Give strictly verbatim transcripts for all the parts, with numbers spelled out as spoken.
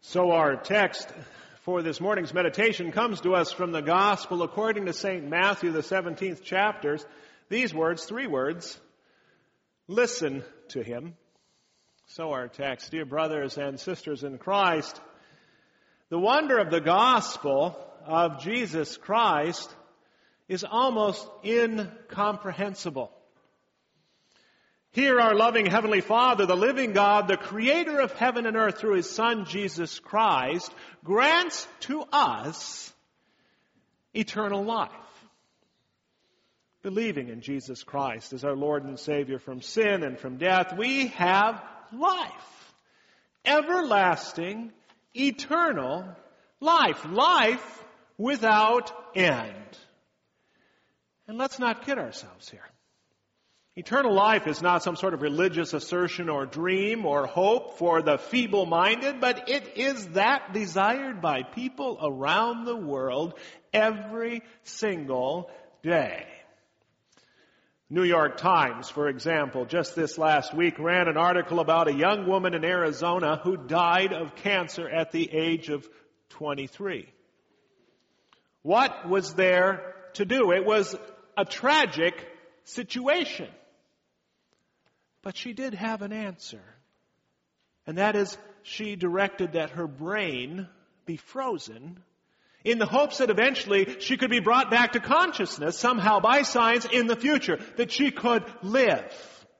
So our text for this morning's meditation comes to us from the Gospel according to Saint Matthew, the seventeenth chapter. These words, three words, listen to him. So our text, dear brothers and sisters in Christ, the wonder of the gospel of Jesus Christ is almost incomprehensible. Here our loving Heavenly Father, the living God, the creator of heaven and earth through His Son Jesus Christ, grants to us eternal life. Believing in Jesus Christ as our Lord and Savior from sin and from death, we have life. Everlasting, eternal life. Life without end. And let's not kid ourselves here. Eternal life is not some sort of religious assertion or dream or hope for the feeble-minded, but it is that desired by people around the world every single day. New York Times, for example, just this last week ran an article about a young woman in Arizona who died of cancer at the age of twenty-three. What was there to do? It was a tragic situation. But she did have an answer. And that is, she directed that her brain be frozen in the hopes that eventually she could be brought back to consciousness somehow by science in the future, that she could live.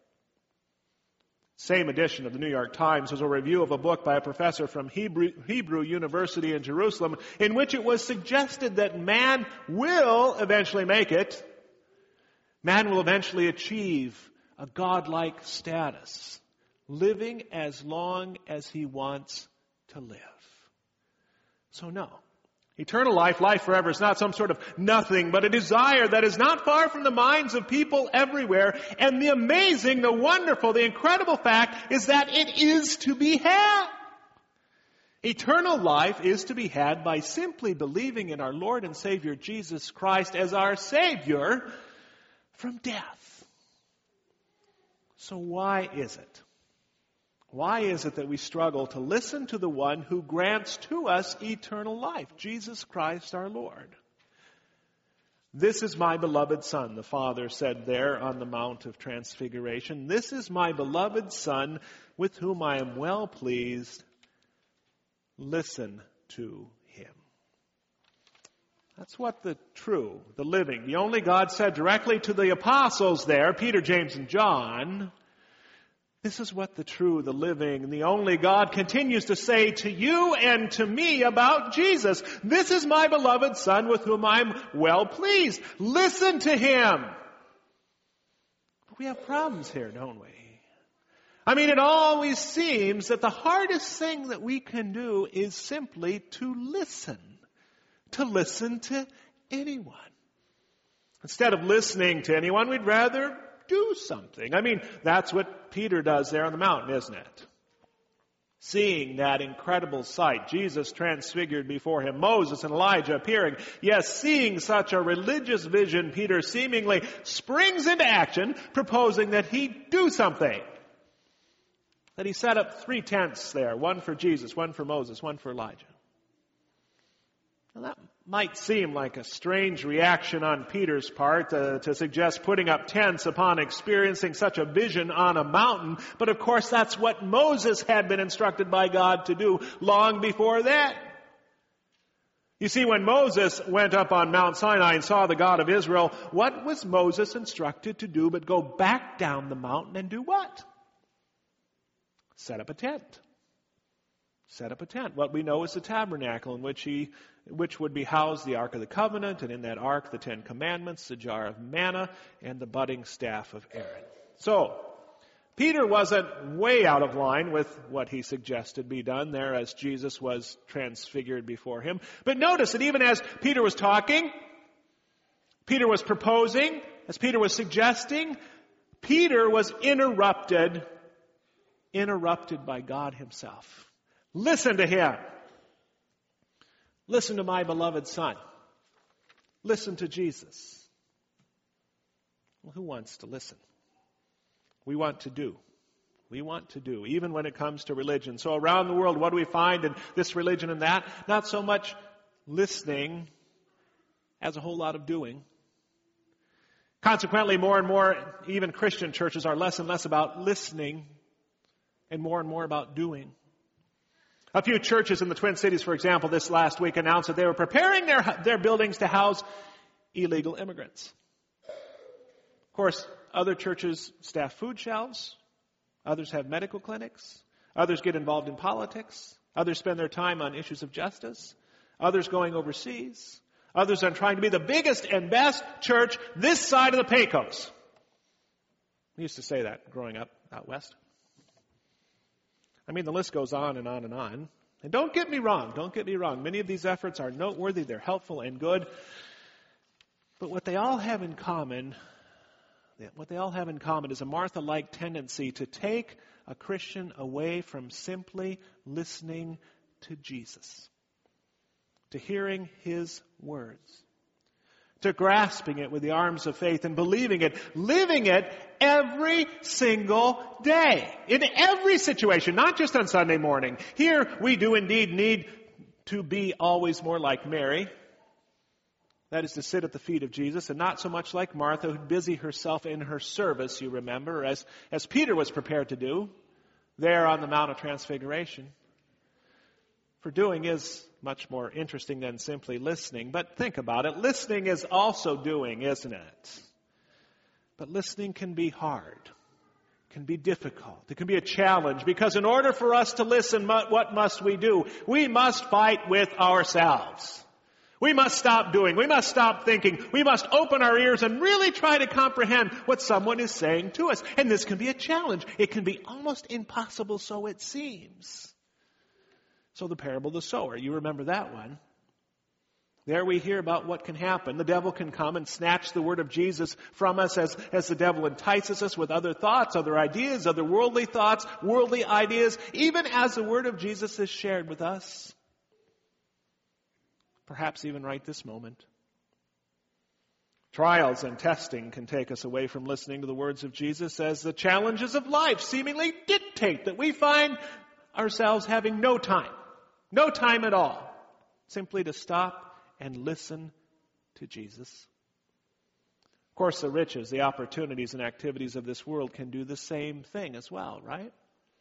Same edition of the New York Times was a review of a book by a professor from Hebrew, Hebrew University in Jerusalem, in which it was suggested that man will eventually make it. Man will eventually achieve a godlike status, living as long as he wants to live. So no, eternal life, life forever, is not some sort of nothing, but a desire that is not far from the minds of people everywhere. And the amazing, the wonderful, the incredible fact is that it is to be had. Eternal life is to be had by simply believing in our Lord and Savior Jesus Christ as our Savior from death. So why is it? Why is it that we struggle to listen to the one who grants to us eternal life, Jesus Christ our Lord? This is my beloved Son, the Father said there on the Mount of Transfiguration. This is my beloved Son with whom I am well pleased. Listen to him. That's what the true, the living, the only God said directly to the apostles there, Peter, James, and John. This is what the true, the living, the only God continues to say to you and to me about Jesus. This is my beloved Son with whom I'm well pleased. Listen to him. But we have problems here, don't we? I mean, it always seems that the hardest thing that we can do is simply to listen. To listen to anyone. Instead of listening to anyone, we'd rather do something. I mean, that's what Peter does there on the mountain, isn't it? Seeing that incredible sight, Jesus transfigured before him, Moses and Elijah appearing. Yes, seeing such a religious vision, Peter seemingly springs into action, proposing that he do something. That he set up three tents there, one for Jesus, one for Moses, one for Elijah. Now that might seem like a strange reaction on Peter's part uh, to suggest putting up tents upon experiencing such a vision on a mountain. But of course that's what Moses had been instructed by God to do long before that. You see, when Moses went up on Mount Sinai and saw the God of Israel, what was Moses instructed to do but go back down the mountain and do what? Set up a tent. Set up a tent. What we know is the tabernacle in which he, which would be housed the Ark of the Covenant, and in that Ark the Ten Commandments, the jar of manna, and the budding staff of Aaron. So, Peter wasn't way out of line with what he suggested be done there as Jesus was transfigured before him. But notice that even as Peter was talking, Peter was proposing, as Peter was suggesting, Peter was interrupted, interrupted by God himself. Listen to him. Listen to my beloved Son. Listen to Jesus. Well, who wants to listen? We want to do. We want to do, even when it comes to religion. So around the world, what do we find in this religion and that? Not so much listening as a whole lot of doing. Consequently, more and more, even Christian churches are less and less about listening and more and more about doing. A few churches in the Twin Cities, for example, this last week announced that they were preparing their, their buildings to house illegal immigrants. Of course, other churches staff food shelves. Others have medical clinics. Others get involved in politics. Others spend their time on issues of justice. Others going overseas. Others are trying to be the biggest and best church this side of the Pecos. We used to say that growing up out west. I mean, the list goes on and on and on. And don't get me wrong, don't get me wrong. Many of these efforts are noteworthy, they're helpful and good. But what they all have in common, what they all have in common is a Martha-like tendency to take a Christian away from simply listening to Jesus, to hearing His words, to grasping it with the arms of faith and believing it, living it every single day, in every situation, not just on Sunday morning. Here we do indeed need to be always more like Mary. That is to sit at the feet of Jesus, and not so much like Martha, who'd busy herself in her service, you remember, as, as Peter was prepared to do there on the Mount of Transfiguration. For doing is much more interesting than simply listening. But think about it. Listening is also doing, isn't it? But listening can be hard, can be difficult. It can be a challenge, because in order for us to listen, what must we do? We must fight with ourselves. We must stop doing. We must stop thinking. We must open our ears and really try to comprehend what someone is saying to us. And this can be a challenge. It can be almost impossible, so it seems. So the parable of the sower, you remember that one. There we hear about what can happen. The devil can come and snatch the word of Jesus from us as, as the devil entices us with other thoughts, other ideas, other worldly thoughts, worldly ideas, even as the word of Jesus is shared with us. Perhaps even right this moment. Trials and testing can take us away from listening to the words of Jesus, as the challenges of life seemingly dictate that we find ourselves having no time, no time at all, simply to stop and listen to Jesus. Of course, the riches, the opportunities and activities of this world can do the same thing as well, right?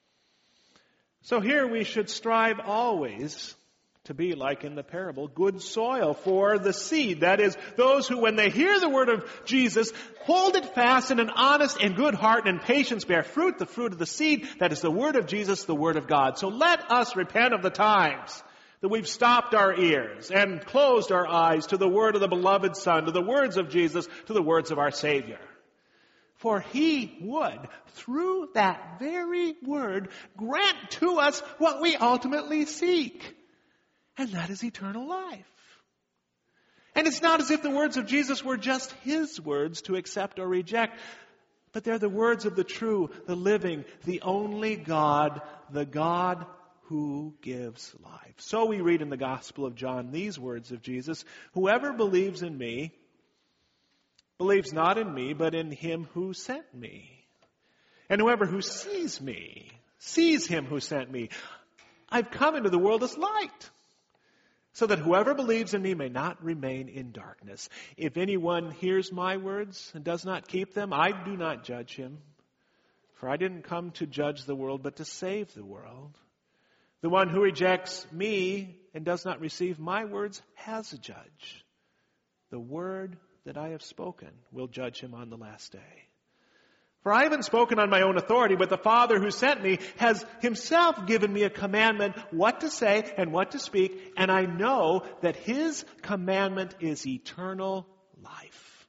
So here we should strive always to be like in the parable, good soil for the seed. That is, those who, when they hear the word of Jesus, hold it fast in an honest and good heart and patience, bear fruit, the fruit of the seed. That is the word of Jesus, the word of God. So let us repent of the times that we've stopped our ears and closed our eyes to the word of the beloved Son, to the words of Jesus, to the words of our Savior. For He would, through that very word, grant to us what we ultimately seek. And that is eternal life. And it's not as if the words of Jesus were just His words to accept or reject, but they're the words of the true, the living, the only God, the God who gives life. So we read in the Gospel of John these words of Jesus: whoever believes in me believes not in me, but in Him who sent me. And whoever who sees me sees Him who sent me. I've come into the world as light, so that whoever believes in me may not remain in darkness. If anyone hears my words and does not keep them, I do not judge him. For I didn't come to judge the world, but to save the world. The one who rejects me and does not receive my words has a judge. The word that I have spoken will judge him on the last day. For I haven't spoken on my own authority, but the Father who sent me has Himself given me a commandment what to say and what to speak, and I know that His commandment is eternal life.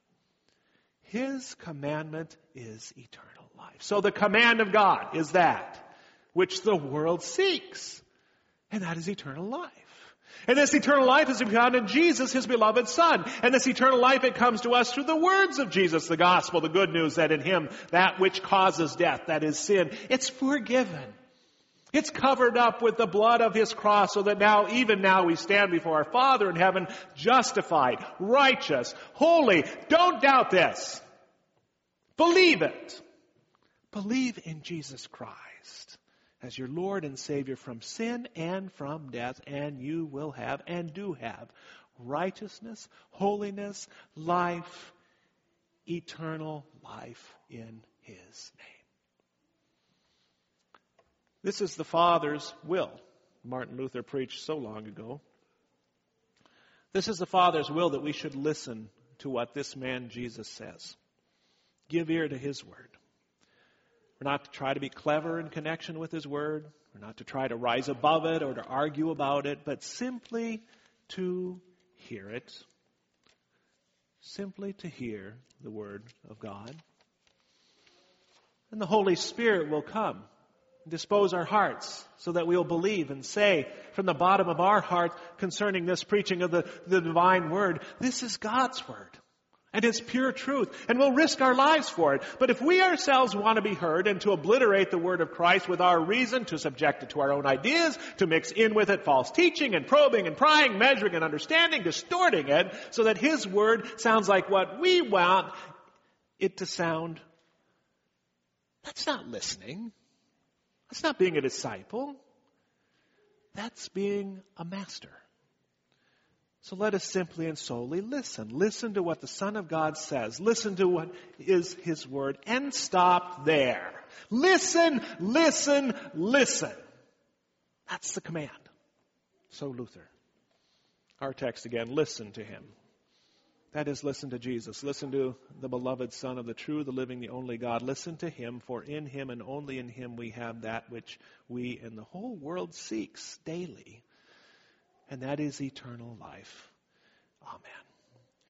His commandment is eternal life. So the command of God is that which the world seeks, and that is eternal life. And this eternal life is found in Jesus, His beloved Son. And this eternal life, it comes to us through the words of Jesus, the gospel, the good news that in Him, that which causes death, that is sin, it's forgiven. It's covered up with the blood of His cross, so that now, even now, we stand before our Father in heaven, justified, righteous, holy. Don't doubt this. Believe it. Believe in Jesus Christ. Christ as your Lord and Savior from sin and from death, and you will have and do have righteousness, holiness, life, eternal life in His name. This is the Father's will. Martin Luther preached so long ago. This is the Father's will, that we should listen to what this man Jesus says. Give ear to His word. We're not to try to be clever in connection with His word. We're not to try to rise above it or to argue about it, but simply to hear it. Simply to hear the word of God. And the Holy Spirit will come and dispose our hearts so that we'll believe and say from the bottom of our heart concerning this preaching of the, the divine word, this is God's word. And it's pure truth. And we'll risk our lives for it. But if we ourselves want to be heard and to obliterate the word of Christ with our reason, to subject it to our own ideas, to mix in with it false teaching and probing and prying, measuring and understanding, distorting it so that His word sounds like what we want it to sound, that's not listening. That's not being a disciple. That's being a master. So let us simply and solely listen. Listen to what the Son of God says. Listen to what is His word. And stop there. Listen, listen, listen. That's the command. So Luther. Our text again, listen to Him. That is, listen to Jesus. Listen to the beloved Son of the true, the living, the only God. Listen to Him, for in Him and only in Him we have that which we and the whole world seeks daily. And that is eternal life. Amen.